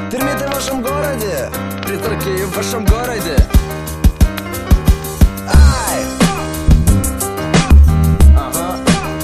Термиты в вашем городе, призраки в вашем городе. Ай! Ага.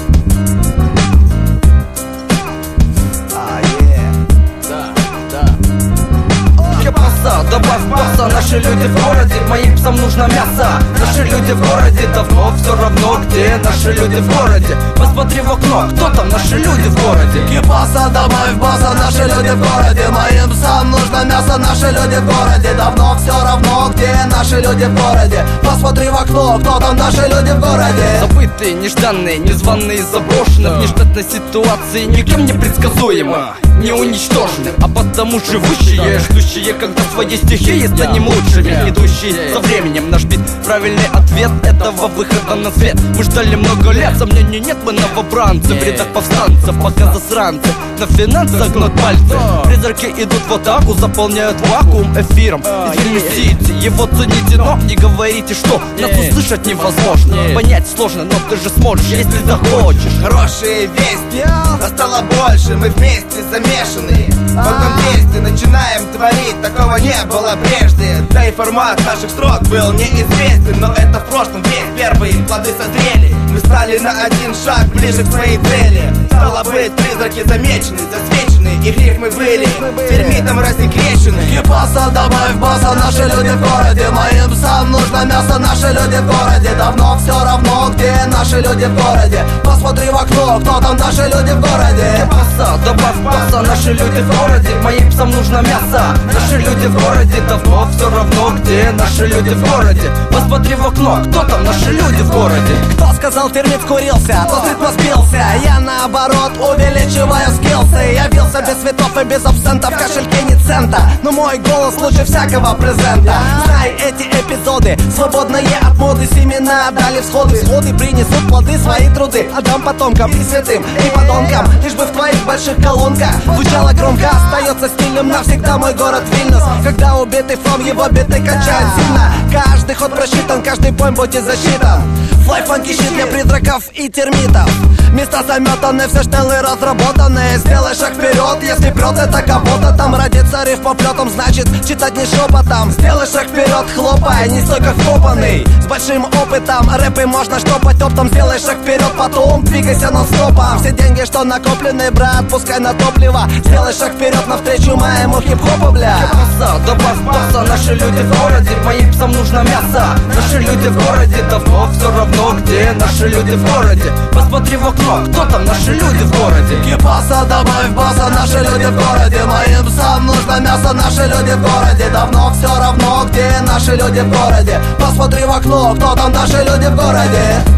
Добавь босса, наши люди в городе, моим псам нужно мясо. Наши люди в городе, давно все равно где. Наши люди в городе, посмотри в окно, кто там? Наши люди в городе. Кипаса, добавь босса, наши люди в городе, моим псам нужно мясо. Наши люди в городе, давно все равно где. Наши люди в городе, посмотри в окно, кто там? Наши люди в городе. Забытые, нежданные, незваные, заброшены в нештатной ситуации, никем не предсказуемо, не уничтожены, а потому живущие, ждущие, когда свои стихии станем лучшими, идущие за временем. Наш бит, правильный ответ этого выхода на свет. Мы ждали много лет, сомнений нет, мы новобранцы в рядах повстанцев, пока засранцы на финансах гнут пальцы. Призраки идут в атаку, заполняют вакуум эфиром из фильма Сити. Его цените, но не говорите, что нас услышать невозможно. Понять сложно, но ты же сможешь, если захочешь. Хорошие вести, нас стало больше, мы вместе замешаны в одном действии, начинаем творить, такого не было прежде. Да и формат наших строк был неизвестен, но это в прошлом, весь первые плоды созрели. Мы стали на один шаг ближе к своей цели. Стало быть, призраки замечены, засвечены, их рифмы были термитом рассекречены. Кипаса, добавь босса, наши люди в городе, моим псам нужно мясо. Наши люди в городе, давно все равно где. Наши люди в городе, посмотри в окно, кто там? Наши люди в городе. Кипаса, добавь босса, наши люди в городе, моим псам нужно мясо. Наши люди в городе, давно все равно где. Наши люди в городе, посмотри в окно, кто там? Наши люди в городе. Кто сказал, термит скурился, тот ритм сбился. Я наоборот увеличиваю скиллсы. Явился без цветов и без абсента, в кошельке ни цента, но мой голос лучше всякого презента. Знай эти эпизоды, свободные от моды семена дали всходы. Всходы принесут плоды, свои труды отдам потомкам и святым, и подонкам. Лишь бы в твоих больших колонках звучало громко, остается стильным навсегда мой город Вильнюс. Когда убитый флом, его биты качают сильно. Каждый ход просчитан, каждый поем будет засчитан. Флай, фанки, щит для призраков и термитов. Места заметаны, все штелы разработаны. Сделай шаг вперед, если прет это кого-то там. Родится риф по плетам, значит читать не шепотом. Сделай шаг вперед, хлопай, не стой как вкопанный. С большим опытом рэпы можно штопать оптом. Сделай шаг вперед, потом двигайся нон-стопом. Все деньги, что накоплены, брат, пускай на топливо. Сделай шаг вперед навстречу моему хип-хопу, бля. Кипаса, добавь босса, наши люди в городе, моим псам нужно мясо. Наши люди в городе, давно все равно где. Наши люди в городе, посмотри в окно, кто там? Наши люди в городе. Кипаса, добавь босса, наши люди в городе, моим псам нужно мясо. Наши люди в городе, давно все равно где. Наши люди в городе, посмотри в окно, кто там? Наши люди в городе.